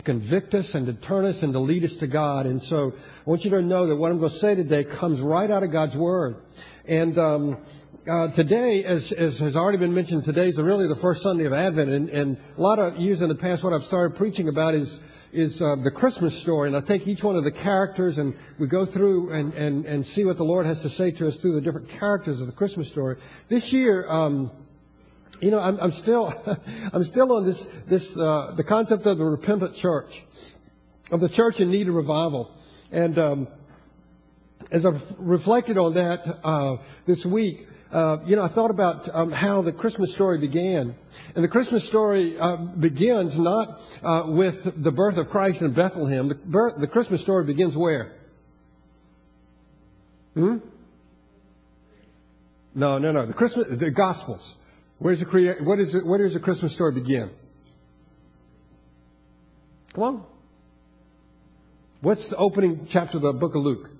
convict us and to turn us and to lead us to God. And so I want you to know that what I'm going to say today comes right out of God's Word. And today, as has already been mentioned, today is really the first Sunday of Advent. And a lot of years in the past, what I've started preaching about is the Christmas story. And I take each one of the characters and we go through and see what the Lord has to say to us through the different characters of the Christmas story. This year, I'm still on the concept of the repentant church, of the church in need of revival. And as I've reflected on that this week, I thought about how the Christmas story began. And the Christmas story begins not with the birth of Christ in Bethlehem. The Christmas story begins where? No. The Gospels. Where does the Christmas story begin? Come on. What's the opening chapter of the book of Luke?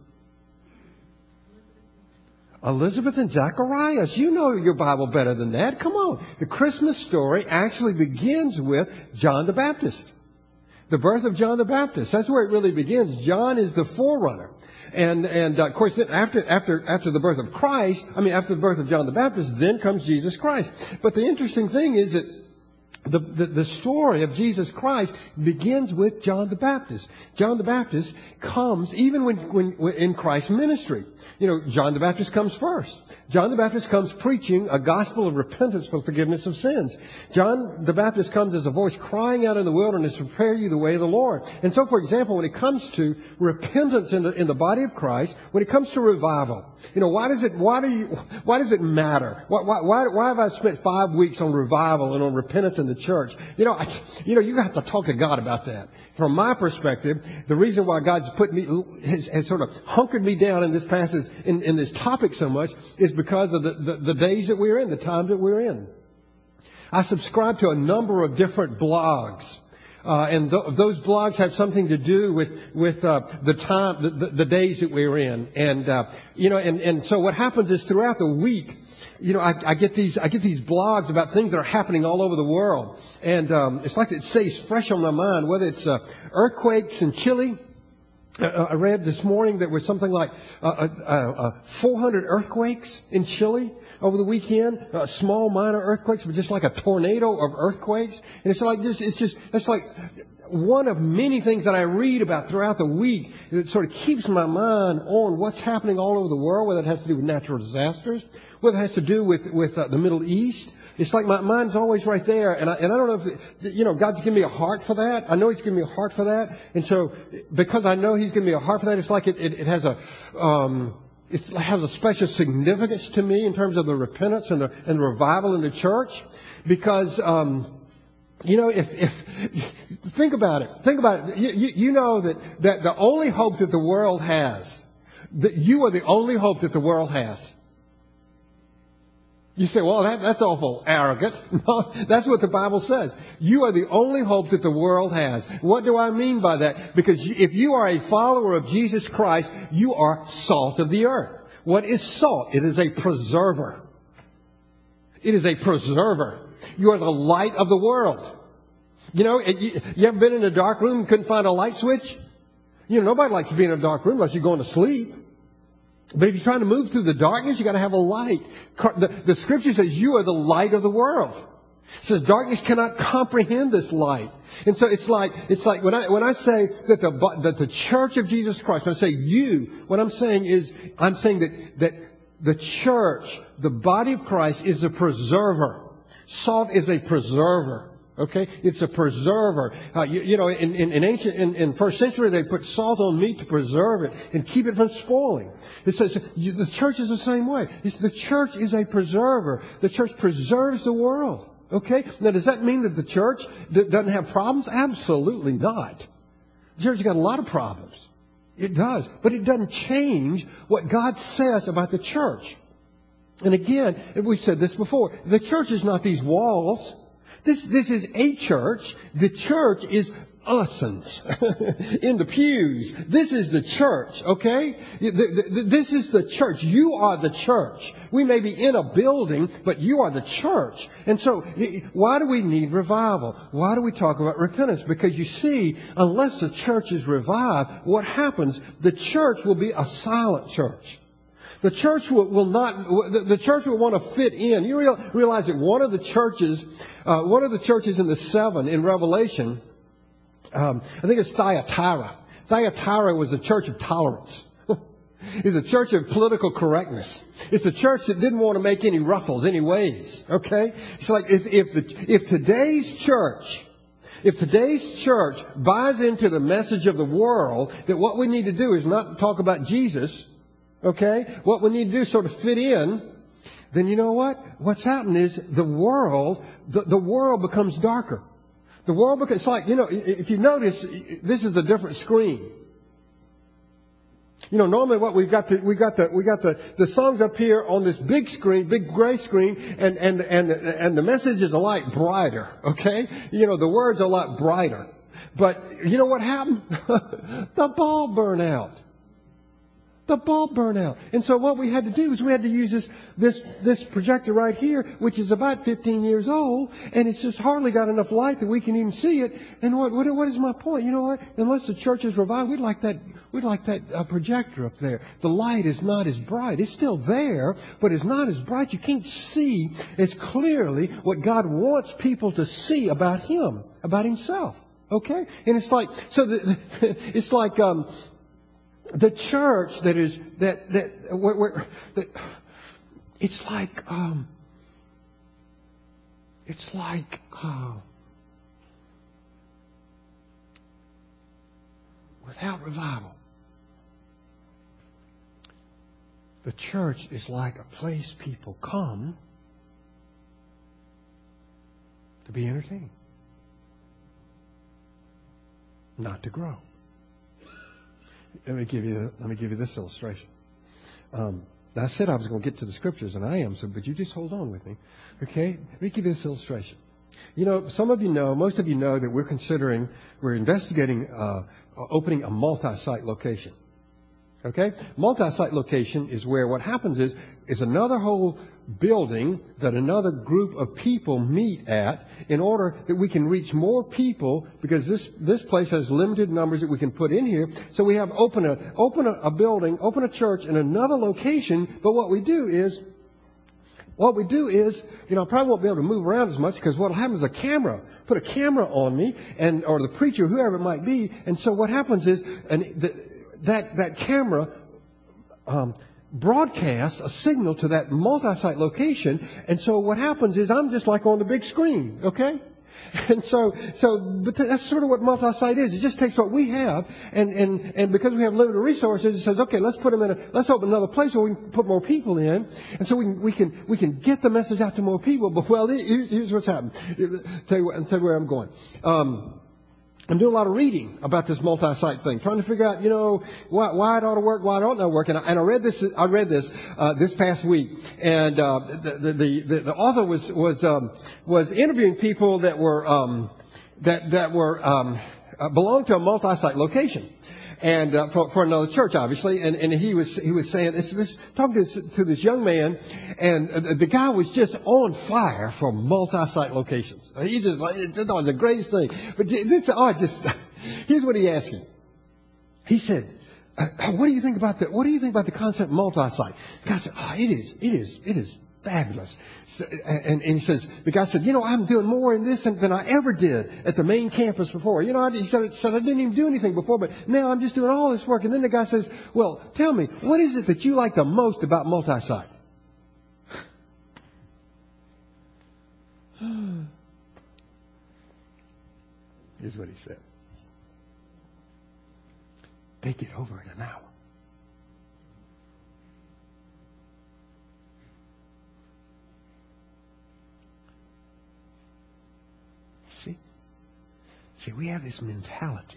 Elizabeth and Zacharias. You know your Bible better than that. Come on. The Christmas story actually begins with John the Baptist. The birth of John the Baptist. That's where it really begins. John is the forerunner. And of course, after the birth of Christ, after the birth of John the Baptist, then comes Jesus Christ. But the interesting thing is that the story of Jesus Christ begins with John the Baptist. John the Baptist comes even when in Christ's ministry. John the Baptist comes first. John the Baptist comes preaching a gospel of repentance for forgiveness of sins. John the Baptist comes as a voice crying out in the wilderness, prepare you the way of the Lord. And so, for example, when it comes to repentance in the body of Christ, when it comes to revival, why does it matter? Why have I spent 5 weeks on revival and on repentance in the church? You have to talk to God about that. From my perspective, the reason why God's has sort of hunkered me down in this passage, in this topic so much, is because of the days that we're in, the times that we're in. I subscribe to a number of different blogs. And those blogs have something to do with the time, the days that we're in. And so what happens is throughout the week, I get these blogs about things that are happening all over the world. And it's like it stays fresh on my mind, whether it's earthquakes in Chile. I read this morning that was something like 400 earthquakes in Chile over the weekend. Small, minor earthquakes, but just like a tornado of earthquakes. And it's like it's like one of many things that I read about throughout the week that sort of keeps my mind on what's happening all over the world, whether it has to do with natural disasters, whether it has to do with the Middle East. It's like my mind's always right there, and I don't know if God's given me a heart for that. I know He's given me a heart for that, and so because I know He's given me a heart for that, it's like it has a special significance to me in terms of the repentance and the revival in the church, because if think about it, you know that the only hope that the world has, that you are the only hope that the world has. You say, well, that's awful arrogant. No, that's what the Bible says. You are the only hope that the world has. What do I mean by that? Because if you are a follower of Jesus Christ, you are salt of the earth. What is salt? It is a preserver. It is a preserver. You are the light of the world. You ever been in a dark room and couldn't find a light switch? Nobody likes to be in a dark room unless you're going to sleep. But if you're trying to move through the darkness, you got to have a light. The Scripture says you are the light of the world. It says darkness cannot comprehend this light. And so it's like when I say that the Church of Jesus Christ, when I say you, what I'm saying that the church, the body of Christ, is a preserver. Salt is a preserver. Okay, it's a preserver. In first century, they put salt on meat to preserve it and keep it from spoiling. It says the church is the same way. The church is a preserver. The church preserves the world. Okay, now does that mean that the church doesn't have problems? Absolutely not. The church has got a lot of problems. It does, but it doesn't change what God says about the church. And again, we've said this before. The church is not these walls. This is a church. The church is us'ns in the pews. This is the church, okay? This is the church. You are the church. We may be in a building, but you are the church. And so, why do we need revival? Why do we talk about repentance? Because you see, unless the church is revived, what happens? The church will be a silent church. The church will not. The church will want to fit in. You realize that one of the churches in the 7 in Revelation, I think it's Thyatira. Thyatira was a church of tolerance. It's a church of political correctness. It's a church that didn't want to make any ruffles, any waves. Okay, it's like if today's church buys into the message of the world that what we need to do is not talk about Jesus. Okay? What we need to do is sort of fit in. Then you know what? What's happened is the world becomes darker. The world becomes, it's like, if you notice, this is a different screen. Normally what we got the songs up here on this big screen, big gray screen, and the message is a lot brighter. Okay? The words are a lot brighter. But you know what happened? The bulb burned out. The bulb burned out. And so what we had to do is we had to use this projector right here, which is about 15 years old, and it's just hardly got enough light that we can even see it. And what is my point? You know what? Unless the church is revived, we'd like that projector up there. The light is not as bright. It's still there, but it's not as bright. You can't see as clearly what God wants people to see about Him, about Himself. Okay? And it's like, the church it's like without revival, the church is like a place people come to be entertained, not to grow. Let me give you this illustration. I said I was going to get to the scriptures, and I am. But you just hold on with me, okay? Let me give you this illustration. Some of you know, most of you know that we're investigating opening a multi-site location. Okay? Multi-site location is where what happens is another whole building that another group of people meet at in order that we can reach more people, because this place has limited numbers that we can put in here. So we have open a building, open a church in another location. But what we do is, I probably won't be able to move around as much, because what'll happen is put a camera on me, or the preacher, whoever it might be. And so what happens is, that camera broadcasts a signal to that multi-site location. And so what happens is I'm just like on the big screen, okay? And but that's sort of what multi-site is. It just takes what we have, and because we have limited resources, it says, okay, let's open another place where we can put more people in, and so we can get the message out to more people. But here's what's happened. Tell you where I'm going. I'm doing a lot of reading about this multi-site thing, trying to figure out, why it ought to work, why it ought not work. And I read this this past week, and the author was interviewing people that were belonged to a multi-site location. And for another church, obviously, and he was saying talking to this young man, and the guy was just on fire for multi-site locations. He's just like, it was the greatest thing. But here's what he asked him. He said, "What do you think about the concept multi-site?" The guy said, "Oh, it is fabulous." So, and he says, the guy said, I'm doing more in this than I ever did at the main campus before. He said, I didn't even do anything before, but now I'm just doing all this work. And then the guy says, well, tell me, what is it that you like the most about multi-site? Here's what he said. They get over in an hour. See, we have this mentality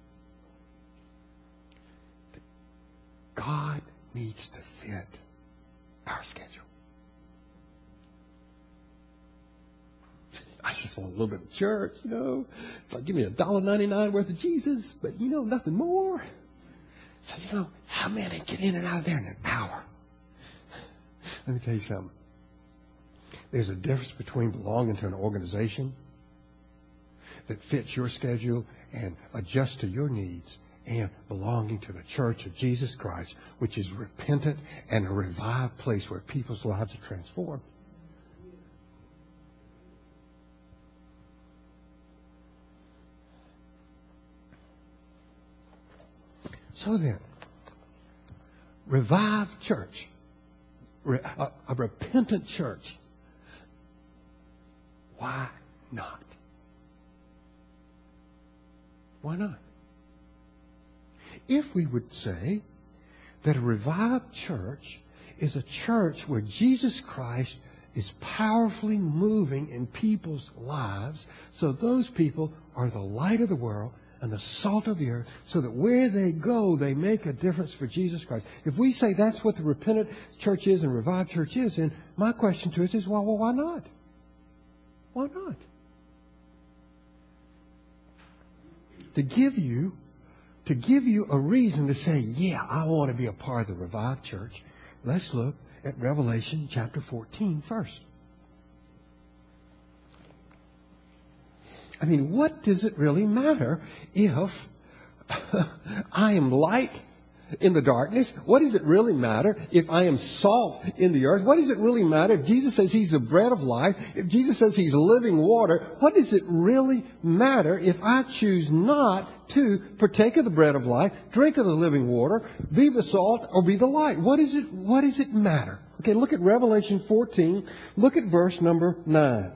that God needs to fit our schedule. See, I just want a little bit of church, you know. It's like, give me $1.99 worth of Jesus, but, you know, nothing more. So, you know, how many get in and out of there in an hour? Let me tell you something. There's a difference between belonging to an organization that fits your schedule and adjusts to your needs and belonging to the Church of Jesus Christ, which is repentant and a revived place where people's lives are transformed. So then, revived church, a repentant church, why not? Why not? If we would say that a revived church is a church where Jesus Christ is powerfully moving in people's lives, so those people are the light of the world and the salt of the earth, so that where they go, they make a difference for Jesus Christ. If we say that's what the repentant church is and revived church is, then my question to us is, well, why not? Why not? To give you a reason to say, yeah, I want to be a part of the revived church, let's look at Revelation chapter 14 first. I mean, what does it really matter if I am light in the darkness? What does it really matter if I am salt in the earth? What does it really matter if Jesus says He's the bread of life? If Jesus says He's living water, what does it really matter if I choose not to partake of the bread of life, drink of the living water, be the salt, or be the light? What does it matter? Okay, look at Revelation 14. Look at verse number 9.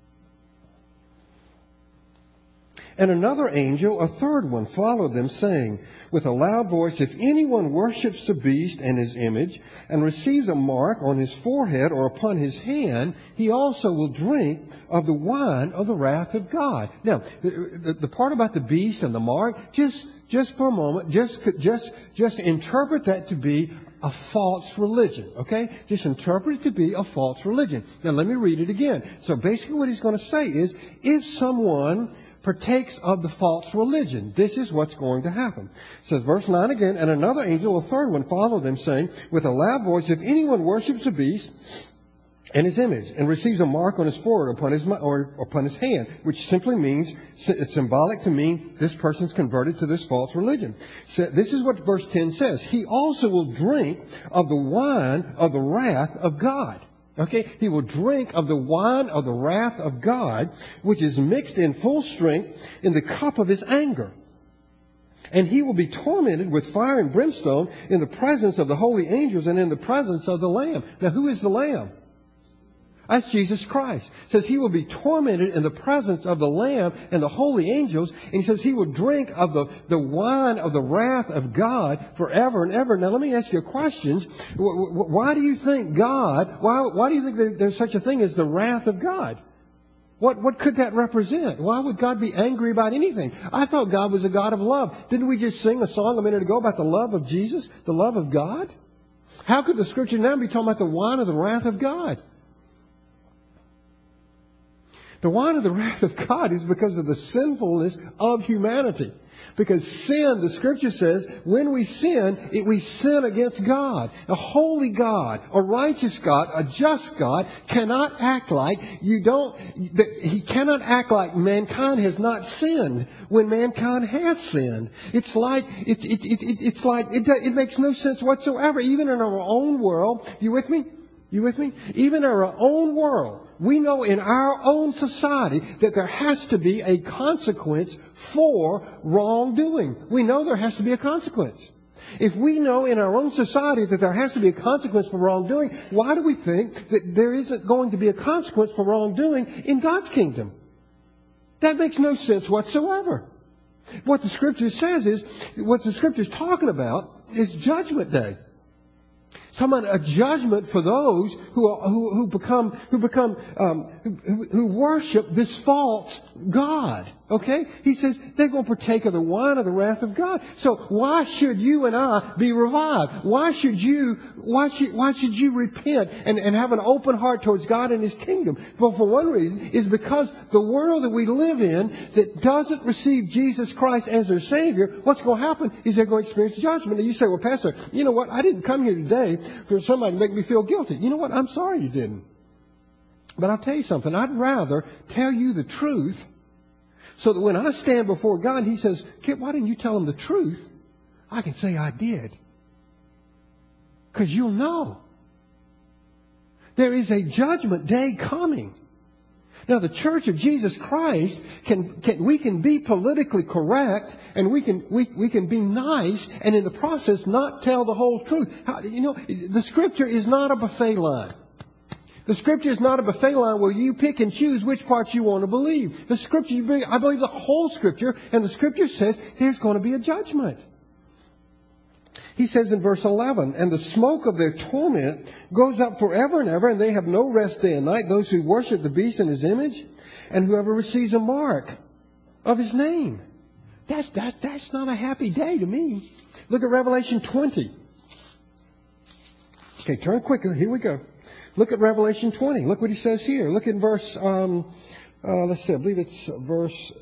And another angel, a third one, followed them, saying with a loud voice, if anyone worships the beast and his image, and receives a mark on his forehead or upon his hand, he also will drink of the wine of the wrath of God. Now, the part about the beast and the mark, just for a moment, just interpret that to be a false religion, okay? Just interpret it to be a false religion. Now, let me read it again. So basically what he's going to say is, if someone partakes of the false religion, this is what's going to happen. So verse 9 again, and another angel, a third one, followed them, saying with a loud voice, if anyone worships the beast and his image, and receives a mark on his forehead or upon his hand, which simply means, it's symbolic to mean this person's converted to this false religion. So this is what verse 10 says. He also will drink of the wine of the wrath of God. Okay, he will drink of the wine of the wrath of God, which is mixed in full strength in the cup of his anger. And he will be tormented with fire and brimstone in the presence of the holy angels and in the presence of the Lamb. Now, who is the Lamb? That's Jesus Christ. It says he will be tormented in the presence of the Lamb and the holy angels. And he says he will drink of the wine of the wrath of God forever and ever. Now let me ask you a question. Why do you think why do you think there's such a thing as the wrath of God? What could that represent? Why would God be angry about anything? I thought God was a God of love. Didn't we just sing a song a minute ago about the love of Jesus, the love of God? How could the Scripture now be talking about the wine of the wrath of God? The wine of the wrath of God is because of the sinfulness of humanity. Because sin, the Scripture says, when we sin, we sin against God. A holy God, a righteous God, a just God cannot act like He cannot act like mankind has not sinned when mankind has sinned. It's like it makes no sense whatsoever. Even in our own world, you with me? Even in our own world, we know in our own society that there has to be a consequence for wrongdoing. We know there has to be a consequence. If we know in our own society that there has to be a consequence for wrongdoing, why do we think that there isn't going to be a consequence for wrongdoing in God's kingdom? That makes no sense whatsoever. What the Scripture says is, what the Scripture is talking about is Judgment Day. It's talking about a judgment for those who worship this false God. Okay? He says they're going to partake of the wine of the wrath of God. So why should you and I be revived? Why should you repent and have an open heart towards God and His kingdom? Well, for one reason is because the world that we live in that doesn't receive Jesus Christ as their Savior, what's going to happen is they're going to experience judgment. And you say, well, Pastor, you know what? I didn't come here today for somebody to make me feel guilty. You know what? I'm sorry you didn't. But I'll tell you something. I'd rather tell you the truth so that when I stand before God, He says, Kit, why didn't you tell Him the truth? I can say I did. Because you'll know. There is a judgment day coming. Now, the Church of Jesus Christ we can be politically correct and we can be nice and in the process not tell the whole truth. The Scripture is not a buffet line. The Scripture is not a buffet line where you pick and choose which parts you want to believe. The Scripture, I believe the whole Scripture, and the Scripture says there's going to be a judgment. He says in verse 11, and the smoke of their torment goes up forever and ever, and they have no rest day and night, those who worship the beast in his image, and whoever receives a mark of his name. That's not a happy day to me. Look at Revelation 20. Okay, turn quickly. Here we go. Look at Revelation 20. Look what he says here. Look at verse, let's see, I believe it's verse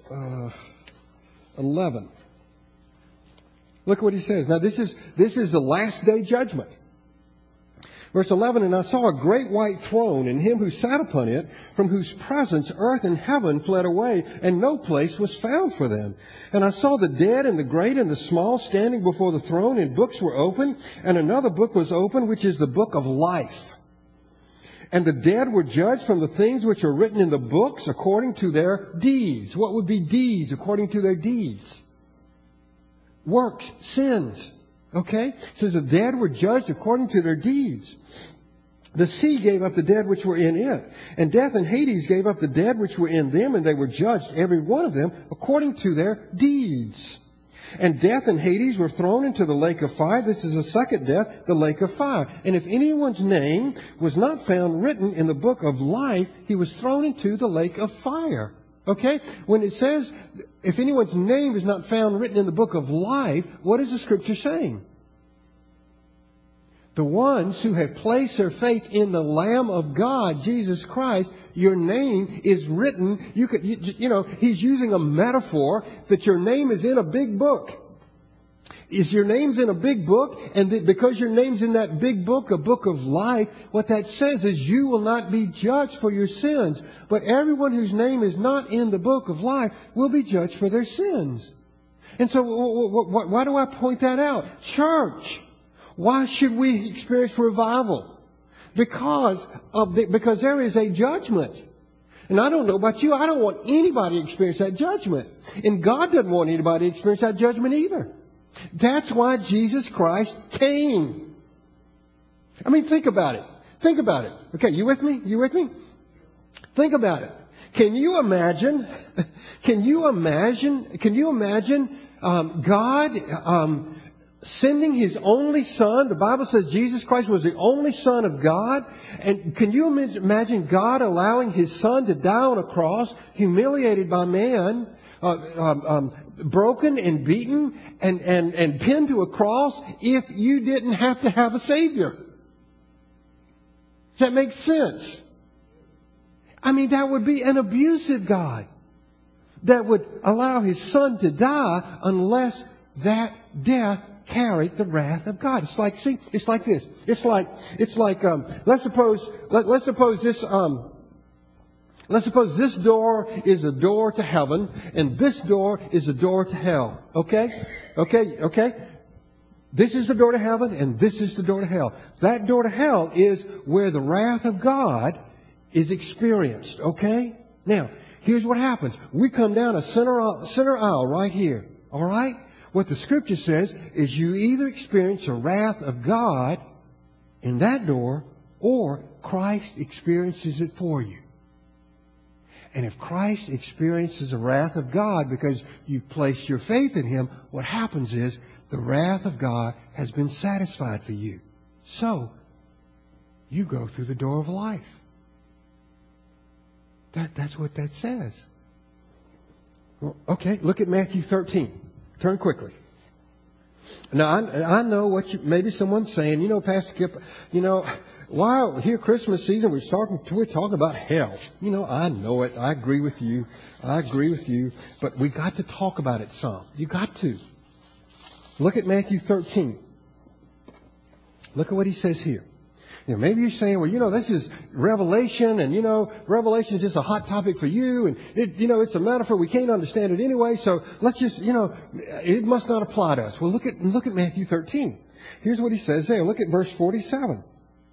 11. Look what he says. Now this is the last day judgment. Verse 11, and I saw a great white throne, and him who sat upon it, from whose presence earth and heaven fled away, and no place was found for them. And I saw the dead and the great and the small standing before the throne, and books were opened, and another book was opened, which is the book of life. And the dead were judged from the things which are written in the books according to their deeds. What would be deeds according to their deeds? Works, sins. Okay? It says the dead were judged according to their deeds. The sea gave up the dead which were in it. And death and Hades gave up the dead which were in them, and they were judged, every one of them, according to their deeds. And death and Hades were thrown into the lake of fire. This is the second death, the lake of fire. And if anyone's name was not found written in the book of life, he was thrown into the lake of fire. Okay? When it says, if anyone's name is not found written in the book of life, what is the Scripture saying? The ones who have placed their faith in the Lamb of God, Jesus Christ, your name is written. He's using a metaphor that your name is in a big book. Is your name's in a big book, and because your name's in that big book, a book of life, what that says is you will not be judged for your sins. But everyone whose name is not in the book of life will be judged for their sins. And so why do I point that out? Church, why should we experience revival? Because there is a judgment. And I don't know about you, I don't want anybody to experience that judgment. And God doesn't want anybody to experience that judgment either. That's why Jesus Christ came. I mean, think about it. Think about it. Okay, you with me? You with me? Think about it. Can you imagine God sending His only Son? The Bible says Jesus Christ was the only Son of God. And can you imagine God allowing His Son to die on a cross, humiliated by man, broken and beaten and pinned to a cross, if you didn't have to have a Savior? Does that make sense? I mean, that would be an abusive God that would allow His Son to die unless that death carried the wrath of God. It's like this. Let's suppose this door is a door to heaven, and this door is a door to hell. Okay? This is the door to heaven, and this is the door to hell. That door to hell is where the wrath of God is experienced. Okay? Now, here's what happens. We come down a center aisle right here. All right? What the Scripture says is you either experience the wrath of God in that door, or Christ experiences it for you. And if Christ experiences the wrath of God because you placed your faith in Him, what happens is the wrath of God has been satisfied for you. So, you go through the door of life. That's what that says. Well, okay, look at Matthew 13. Turn quickly. Now, I know what maybe someone's saying, Pastor Kip, why here Christmas season we're talking about hell. I know it. I agree with you. But we got to talk about it some. You got to. Look at Matthew 13. Look at what he says here. Maybe you're saying, well, this is Revelation, and, Revelation is just a hot topic for you, and, it's a metaphor. We can't understand it anyway, so let's just, it must not apply to us. Well, look at Matthew 13. Here's what he says there. Look at verse 47.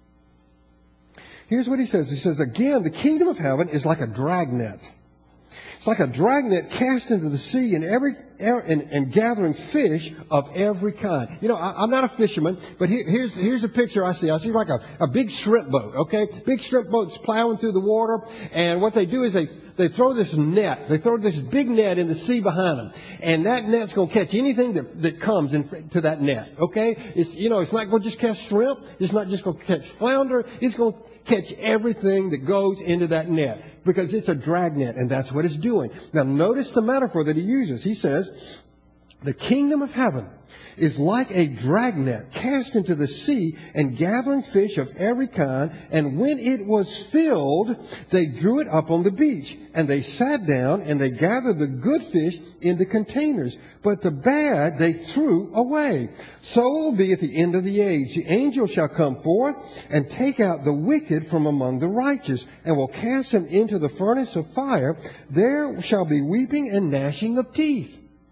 Here's what he says. He says, again, the kingdom of heaven is like a dragnet. It's like a dragnet cast into the sea and gathering fish of every kind. I'm not a fisherman, but here's a picture I see. I see like a big shrimp boat, okay? Big shrimp boat's plowing through the water, and what they do is they throw this net. They throw this big net in the sea behind them, and that net's going to catch anything that comes into that net, okay? It's not going to just catch shrimp. It's not just going to catch flounder. It's going to catch everything that goes into that net because it's a dragnet, and that's what it's doing. Now, notice the metaphor that he uses. He says, the kingdom of heaven is like a dragnet cast into the sea and gathering fish of every kind. And when it was filled, they drew it up on the beach. And they sat down and they gathered the good fish into containers. But the bad they threw away. So it will be at the end of the age. The angel shall come forth and take out the wicked from among the righteous and will cast them into the furnace of fire. There shall be weeping and gnashing of teeth.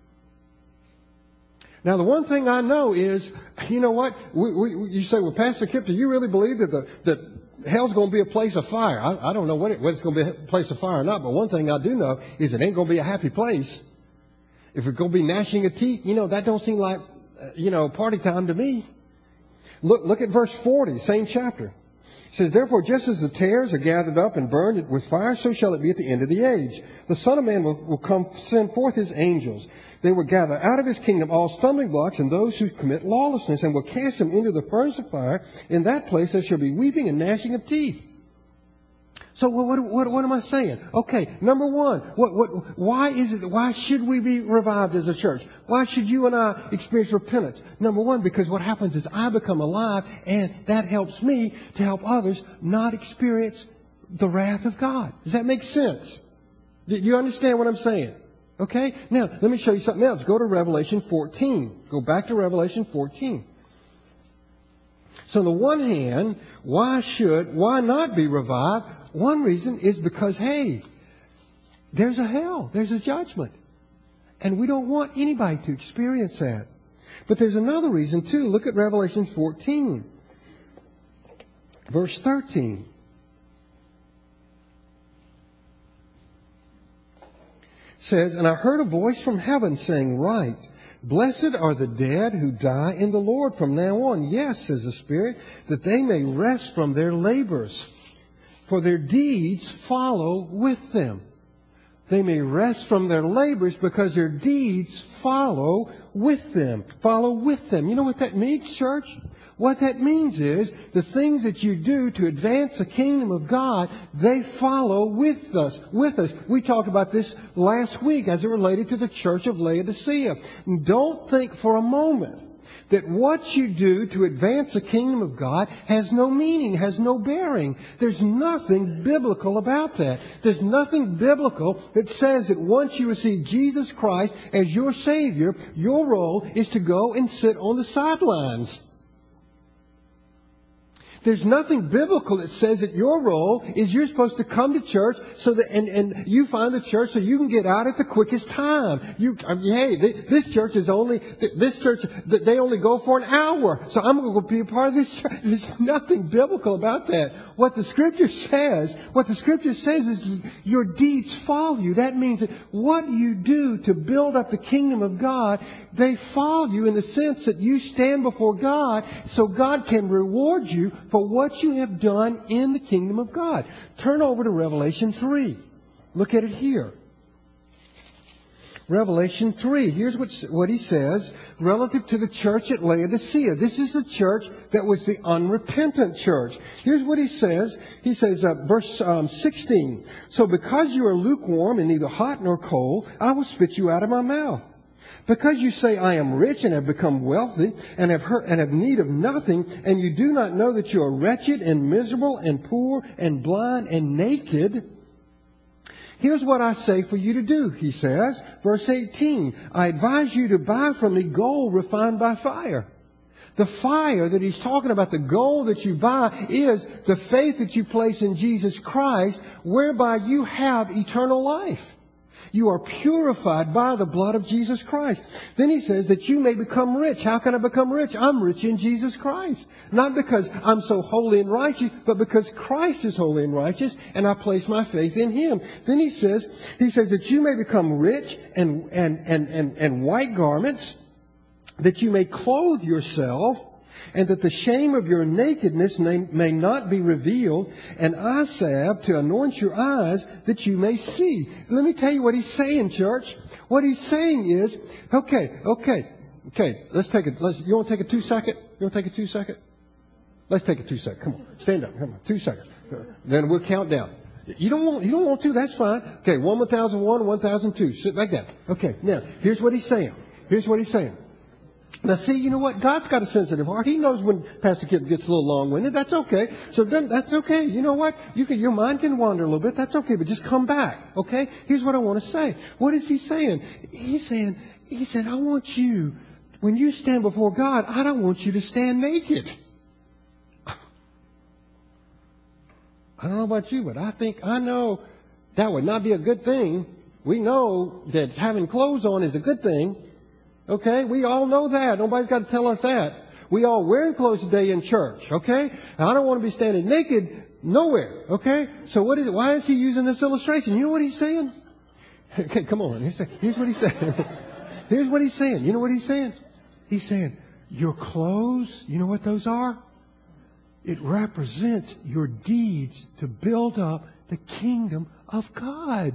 Now, the one thing I know is, you know what? You say, well, Pastor Kip, do you really believe that hell's going to be a place of fire? I don't know whether it's going to be a place of fire or not, but one thing I do know is it ain't going to be a happy place. If it's going to be gnashing of teeth, that don't seem like, party time to me. Look at verse 40, same chapter. It says, therefore, just as the tares are gathered up and burned with fire, so shall it be at the end of the age. The Son of Man will come send forth his angels. They will gather out of his kingdom all stumbling blocks and those who commit lawlessness, and will cast them into the furnace of fire. In that place there shall be weeping and gnashing of teeth. So what am I saying? Okay, number one, why should we be revived as a church? Why should you and I experience repentance? Number one, because what happens is I become alive, and that helps me to help others not experience the wrath of God. Does that make sense? Do you understand what I'm saying? Okay? Now, let me show you something else. Go to Revelation 14. Go back to Revelation 14. So on the one hand, why not be revived? One reason is because, hey, there's a hell. There's a judgment. And we don't want anybody to experience that. But there's another reason, too. Look at Revelation 14. Verse 13. Says, and I heard a voice from heaven saying, write, blessed are the dead who die in the Lord from now on. Yes, says the Spirit, that they may rest from their labors, for their deeds follow with them. They may rest from their labors because their deeds follow with them. Follow with them. You know what that means, church? What that means is the things that you do to advance the kingdom of God, they follow with us. We talked about this last week as it related to the church of Laodicea. Don't think for a moment that what you do to advance the kingdom of God has no meaning, has no bearing. There's nothing biblical about that. There's nothing biblical that says that once you receive Jesus Christ as your Savior, your role is to go and sit on the sidelines. There's nothing biblical that says that your role is you're supposed to come to church so that and you find the church so you can get out at the quickest time. This church they only go for an hour, so I'm going to be a part of this church. There's nothing biblical about that. What the Scripture says is your deeds follow you. That means that what you do to build up the kingdom of God, they follow you in the sense that you stand before God so God can reward you for what you have done in the kingdom of God. Turn over to Revelation 3. Look at it here. Revelation 3. Here's what he says relative to the church at Laodicea. This is the church that was the unrepentant church. Here's what he says. He says, verse 16, "So because you are lukewarm and neither hot nor cold, I will spit you out of my mouth. Because you say, I am rich and have become wealthy and have need of nothing, and you do not know that you are wretched and miserable and poor and blind and naked, here's what I say for you to do," he says. Verse 18, "I advise you to buy from me gold refined by fire." The fire that he's talking about, the gold that you buy, is the faith that you place in Jesus Christ, whereby you have eternal life. You are purified by the blood of Jesus Christ. Then he says that you may become rich. How can I become rich? I'm rich in Jesus Christ. Not because I'm so holy and righteous, but because Christ is holy and righteous, and I place my faith in Him. Then he says that you may become rich and white garments, that you may clothe yourself, and that the shame of your nakedness may not be revealed, and eye salve to anoint your eyes that you may see. Let me tell you what he's saying, church. What he's saying is, okay, let's take it. You want to take a 2 second? You want to take a 2 second? Let's take a 2 second. Come on, stand up. Come on, 2 seconds. Then we'll count down. You don't want to, that's fine. Okay, 1001, 1002. Sit like that. Okay, now, here's what he's saying. Now, see, you know what? God's got a sensitive heart. He knows when Pastor Kip gets a little long-winded. That's okay. So then, that's okay. You know what? Your mind can wander a little bit. That's okay. But just come back. Okay? Here's what I want to say. What is he saying? He said, I want you, when you stand before God, I don't want you to stand naked. I don't know about you, but I know that would not be a good thing. We know that having clothes on is a good thing. Okay, we all know that. Nobody's got to tell us that. We all wearing clothes today in church. Okay, now, I don't want to be standing naked nowhere. Okay, so why is he using this illustration? You know what he's saying? Okay, come on. Here's what he's saying. Here's what he's saying. You know what he's saying? He's saying your clothes. You know what those are? It represents your deeds to build up the kingdom of God.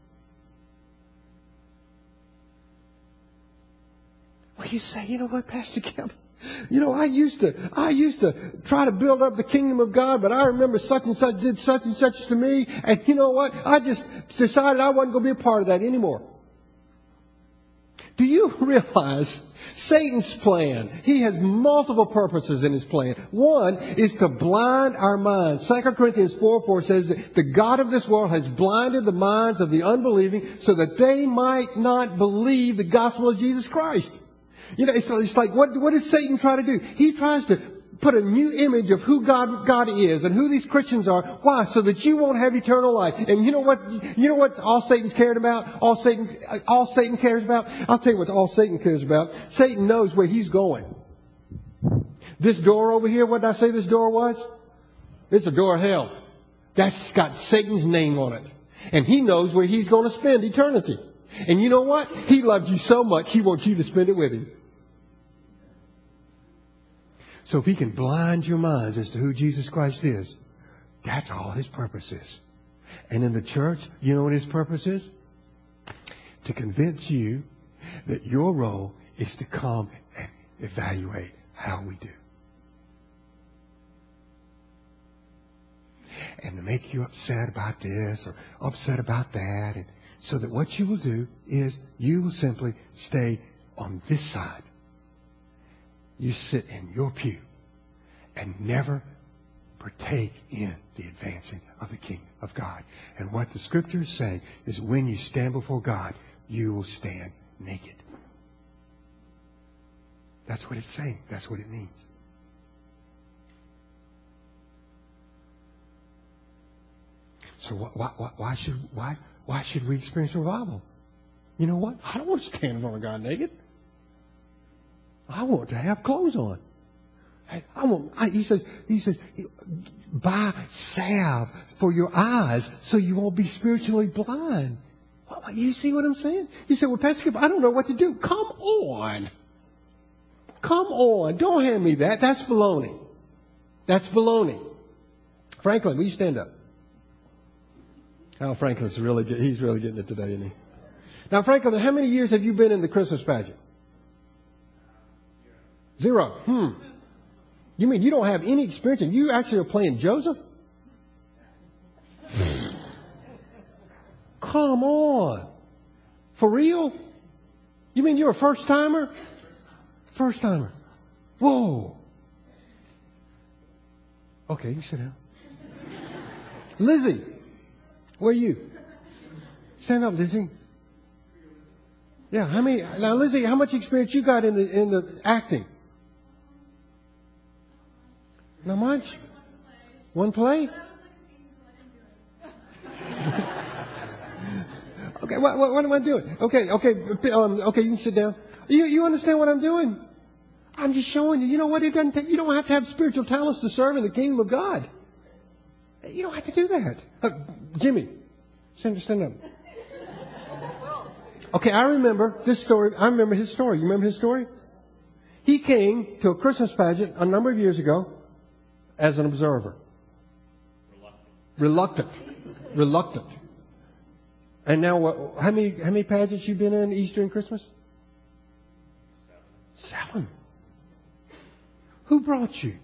Well, you say, you know what, Pastor Kemp? You know, I used to try to build up the kingdom of God, but I remember such and such did such and such to me, and you know what? I just decided I wasn't going to be a part of that anymore. Do you realize Satan's plan? He has multiple purposes in his plan. One is to blind our minds. 2 Corinthians 4:4 says that the God of this world has blinded the minds of the unbelieving so that they might not believe the gospel of Jesus Christ. You know, it's like, what does Satan try to do? He tries to put a new image of who God is and who these Christians are. Why? So that you won't have eternal life. And you know what all Satan's cared about? All Satan cares about? I'll tell you what all Satan cares about. Satan knows where he's going. This door over here, what did I say this door was? It's a door of hell. That's got Satan's name on it. And he knows where he's going to spend eternity. And you know what? He loves you so much, he wants you to spend it with him. So if he can blind your minds as to who Jesus Christ is, that's all his purpose is. And in the church, you know what his purpose is? To convince you that your role is to come and evaluate how we do. And to make you upset about this or upset about that. And so that what you will do is you will simply stay on this side. You sit in your pew and never partake in the advancing of the kingdom of God. And what the scripture is saying is when you stand before God, you will stand naked. That's what it's saying. That's what it means. So why should we experience revival? You know what? I don't want to stand in front of God naked. I want to have clothes on. He says, buy salve for your eyes so you won't be spiritually blind. You see what I'm saying? You say, well, Pastor Skip, I don't know what to do. Come on. Don't hand me that. That's baloney. Franklin, will you stand up? Al Franklin's he's really getting it today, isn't he? Now, Franklin, how many years have you been in the Christmas pageant? 0. You mean you don't have any experience and you actually are playing Joseph? Come on. For real? You mean you're a first timer? First timer. Whoa. Okay, you sit down. Lizzie, where are you? Stand up, Lizzie. Yeah, now Lizzie, how much experience you got in the acting? Not much? One play? Okay, what am I doing? Okay, you can sit down. You understand what I'm doing? I'm just showing you. You know what? You don't have to have spiritual talents to serve in the kingdom of God. You don't have to do that. Jimmy, stand up. Okay, I remember this story. I remember his story. You remember his story? He came to a Christmas pageant a number of years ago as an observer. Reluctant. And now, how many pageants you been in, Easter and Christmas? 7. Who brought you?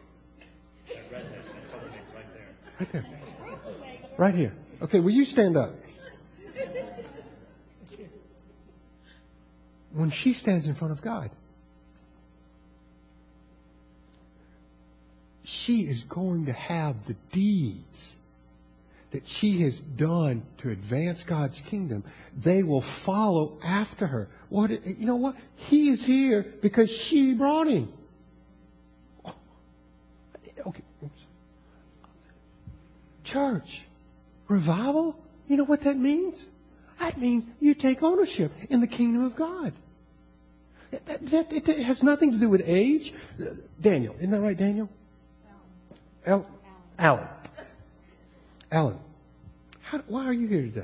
Right there. Right here. Okay, will you stand up? When she stands in front of God, she is going to have the deeds that she has done to advance God's kingdom. They will follow after her. You know what? He is here because she brought him. Okay. Oops. Church, revival, you know what that means? That means you take ownership in the kingdom of God. It has nothing to do with age. Daniel, isn't that right, Daniel? Alan. Why are you here today?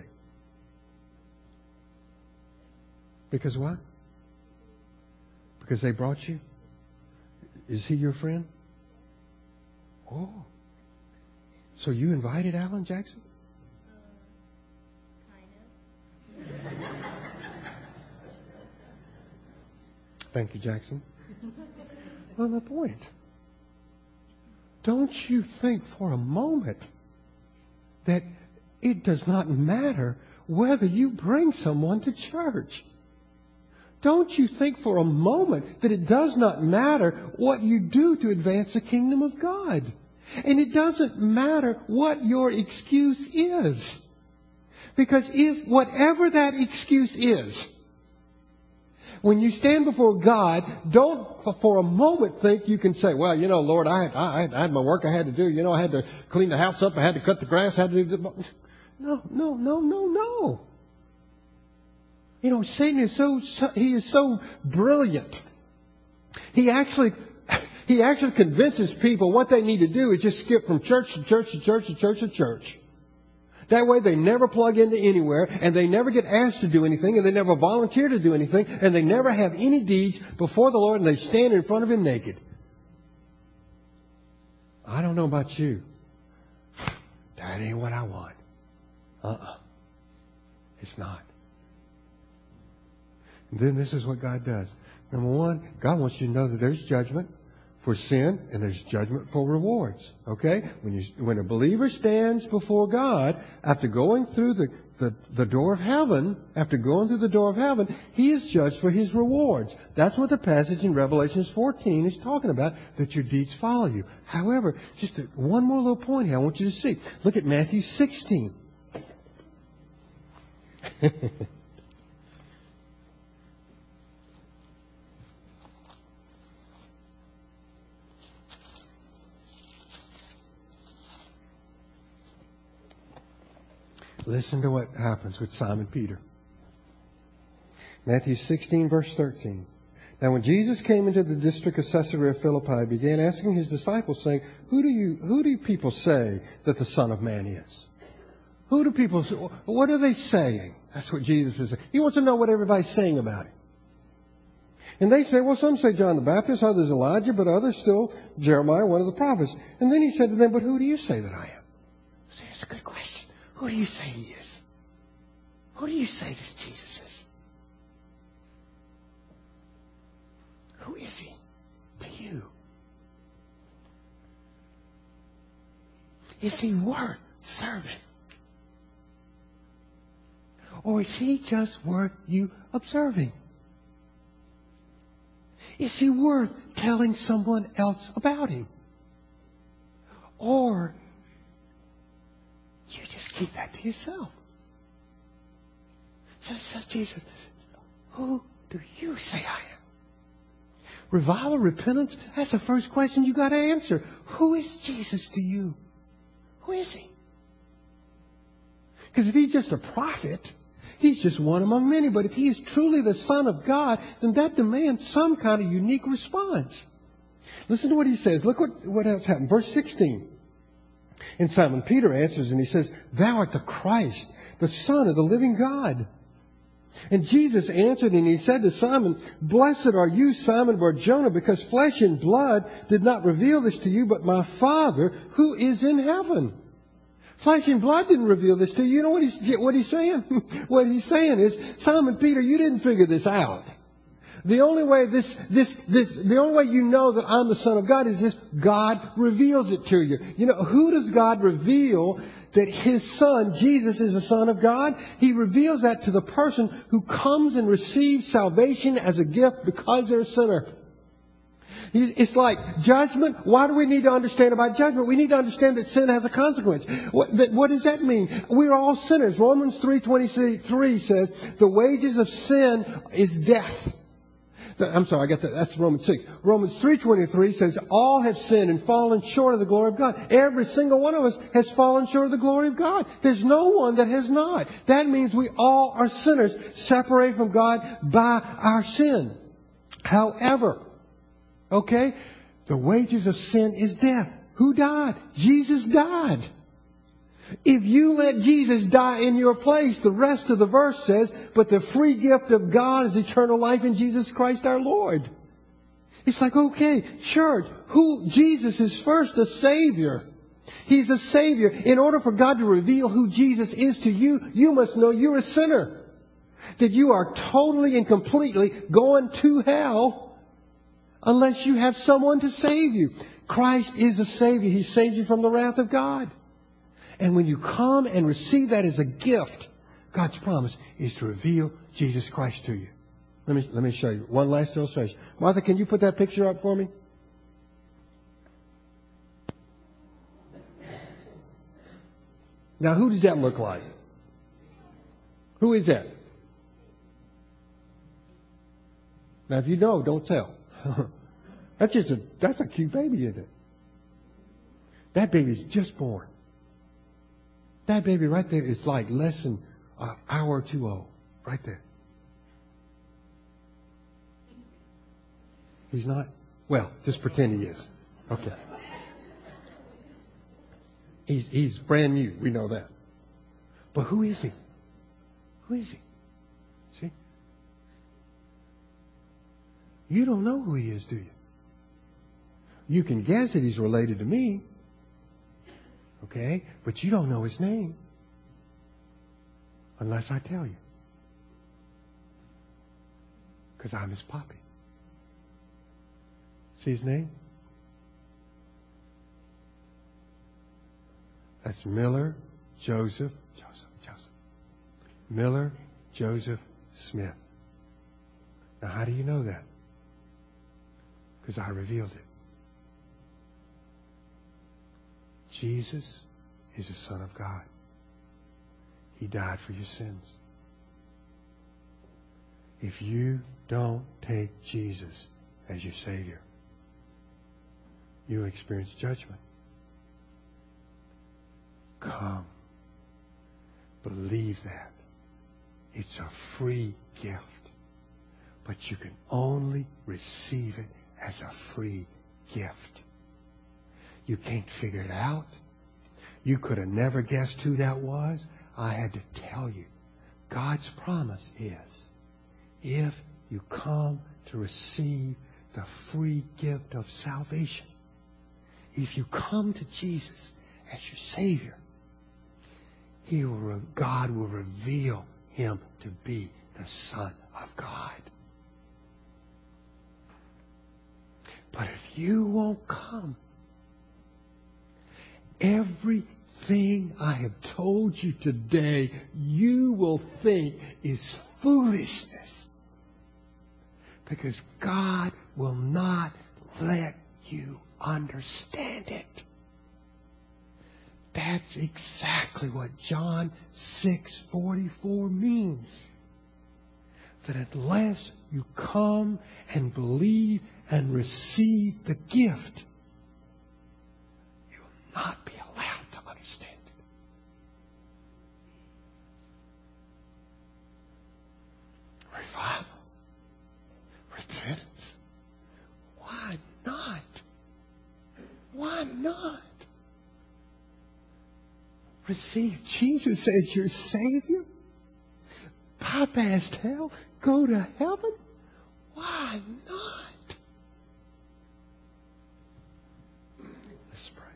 Because what? Because they brought you? Is he your friend? Oh. So you invited Alan Jackson? Kind of. Thank you, Jackson. Well, my point. Don't you think for a moment that it does not matter whether you bring someone to church? Don't you think for a moment that it does not matter what you do to advance the kingdom of God? And it doesn't matter what your excuse is. Because if whatever that excuse is, when you stand before God, don't for a moment think you can say, well, you know, Lord, I had my work I had to do. You know, I had to clean the house up. I had to cut the grass. I had to do the... No. You know, Satan is so brilliant. He actually convinces people what they need to do is just skip from church to church to church to church to church. That way they never plug into anywhere, and they never get asked to do anything, and they never volunteer to do anything, and they never have any deeds before the Lord, and they stand in front of Him naked. I don't know about you. That ain't what I want. It's not. And then this is what God does. Number one, God wants you to know that there's judgment for sin and there's judgment for rewards. Okay? When a believer stands before God after going through the door of heaven, he is judged for his rewards. That's what the passage in Revelation 14 is talking about, that your deeds follow you. However, just one more little point here I want you to see. Look at Matthew 16. Listen to what happens with Simon Peter. Matthew 16, verse 13. Now when Jesus came into the district of Caesarea Philippi, he began asking his disciples, saying, Who do people say that the Son of Man is? What are they saying? That's what Jesus is saying. He wants to know what everybody's saying about him. And they say, well, some say John the Baptist, others Elijah, but others still Jeremiah, one of the prophets. And then he said to them, but who do you say that I am? So that's a good question. Who do you say he is? Who do you say this Jesus is? is he to you? Is he worth serving? Or is he just worth you observing? Is he worth telling someone else about him? Or you just keep that to yourself? Says Jesus, who do you say I am? Revival, repentance, that's the first question you got to answer. Who is Jesus to you? Who is he? Because if he's just a prophet, he's just one among many. But if he is truly the Son of God, then that demands some kind of unique response. Listen to what he says. Look what else happened. Verse 16. And Simon Peter answers and he says, Thou art the Christ, the Son of the living God. And Jesus answered and he said to Simon, Blessed are you, Simon Bar-Jonah, because flesh and blood did not reveal this to you, but my Father who is in heaven. Flesh and blood didn't reveal this to you. You know what he's saying? What he's saying is, Simon Peter, you didn't figure this out. The only way the only way you know that I'm the Son of God is this: God reveals it to you. You know, who does God reveal that His Son, Jesus, is the Son of God? He reveals that to the person who comes and receives salvation as a gift because they're a sinner. It's like judgment. Why do we need to understand about judgment? We need to understand that sin has a consequence. What does that mean? We're all sinners. Romans 3:23 says, the wages of sin is death. I'm sorry, I got that. That's Romans 6. Romans 3:23 says, all have sinned and fallen short of the glory of God. Every single one of us has fallen short of the glory of God. There's no one that has not. That means we all are sinners, separated from God by our sin. However, okay, the wages of sin is death. Who died? Jesus died. If you let Jesus die in your place, the rest of the verse says, but the free gift of God is eternal life in Jesus Christ our Lord. It's like, okay, sure, Jesus is first a Savior. He's a Savior. In order for God to reveal who Jesus is to you, you must know you're a sinner. That you are totally and completely going to hell unless you have someone to save you. Christ is a Savior. He saved you from the wrath of God. And when you come and receive that as a gift, God's promise is to reveal Jesus Christ to you. Let me show you one last illustration. Martha, can you put that picture up for me? Now, who does that look like? Who is that? Now, if you know, don't tell. That's a cute baby, isn't it? That baby's just born. That baby right there is like less than an hour or two old. Right there. He's not? Well, just pretend he is. Okay. He's brand new. We know that. But who is he? Who is he? See? You don't know who he is, do you? You can guess that he's related to me. Okay? But you don't know his name. Unless I tell you. Because I'm his poppy. See his name? That's Miller Joseph Miller Joseph Smith. Now, how do you know that? Because I revealed it. Jesus is the Son of God. He died for your sins. If you don't take Jesus as your Savior, you'll experience judgment. Come. Believe that. It's a free gift. But you can only receive it as a free gift. You can't figure it out. You could have never guessed who that was. I had to tell you. God's promise is, if you come to receive the free gift of salvation, if you come to Jesus as your Savior, God will reveal Him to be the Son of God. But if you won't come, everything I have told you today, you will think is foolishness. Because God will not let you understand it. That's exactly what John 6:44 means. That unless you come and believe and receive the gift, you will not be allowed to understand it. Revival. Repentance. Why not? Why not? Receive Jesus as your Savior? Bypass hell? Go to heaven? Why not? Let's pray.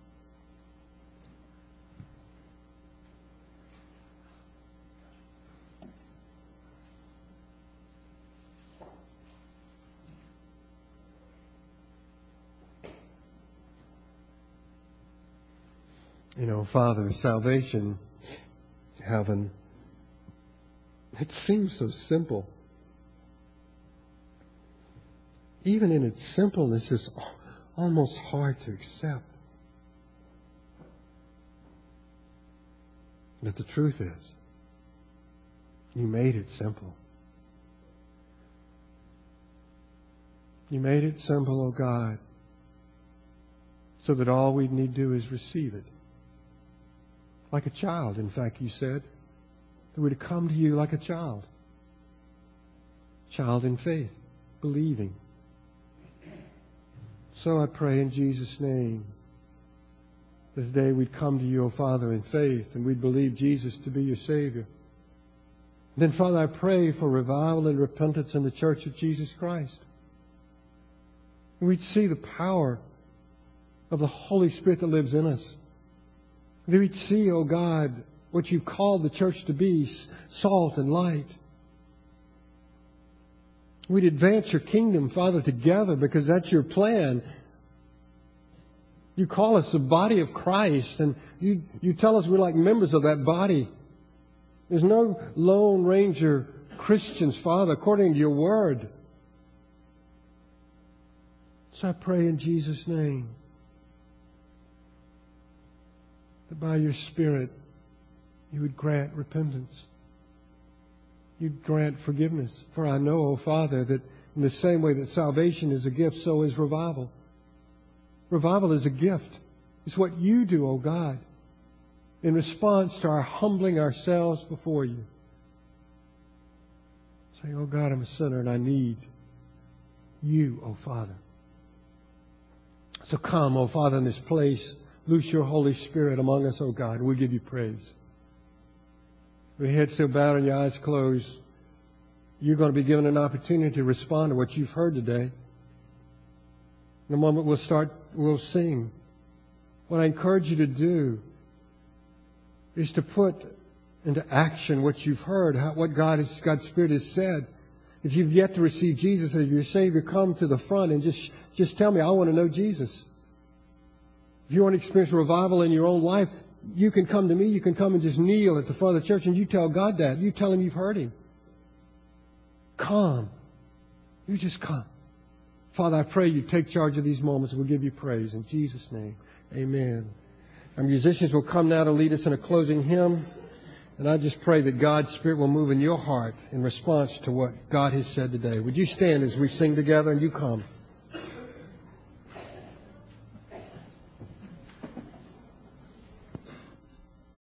You know, Father, salvation, heaven, it seems so simple. Even in its simpleness, it's almost hard to accept. But the truth is, you made it simple. You made it simple, oh God, so that all we need to do is receive it. Like a child, in fact, you said, that we're to come to you like a child. Child in faith, believing. So I pray in Jesus' name that today we'd come to you, O Father, in faith, and we'd believe Jesus to be your Savior. And then, Father, I pray for revival and repentance in the Church of Jesus Christ. And we'd see the power of the Holy Spirit that lives in us. That we'd see, O God, what you've called the church to be, salt and light. We'd advance your kingdom, Father, together because that's your plan. You call us the body of Christ, and you tell us we're like members of that body. There's no Lone Ranger Christians, Father, according to your word. So I pray in Jesus' name that by your Spirit you would grant repentance. You'd grant forgiveness. For I know, O Father, that in the same way that salvation is a gift, so is revival. Revival is a gift. It's what you do, O God, in response to our humbling ourselves before you. Saying, oh God, I'm a sinner and I need you, O Father. So come, O Father, in this place. Loose your Holy Spirit among us, O God. We give you praise. With your head still bowed and your eyes closed, you're going to be given an opportunity to respond to what you've heard today. In a moment we'll sing. What I encourage you to do is to put into action what you've heard, what God's Spirit has said. If you've yet to receive Jesus as your Savior, come to the front and just tell me, I want to know Jesus. If you want to experience revival in your own life, you can come to me. You can come and just kneel at the front of the church and you tell God that. You tell Him you've heard Him. Come. You just come. Father, I pray you take charge of these moments and we'll give you praise. In Jesus' name, amen. Our musicians will come now to lead us in a closing hymn. And I just pray that God's Spirit will move in your heart in response to what God has said today. Would you stand as we sing together and you come?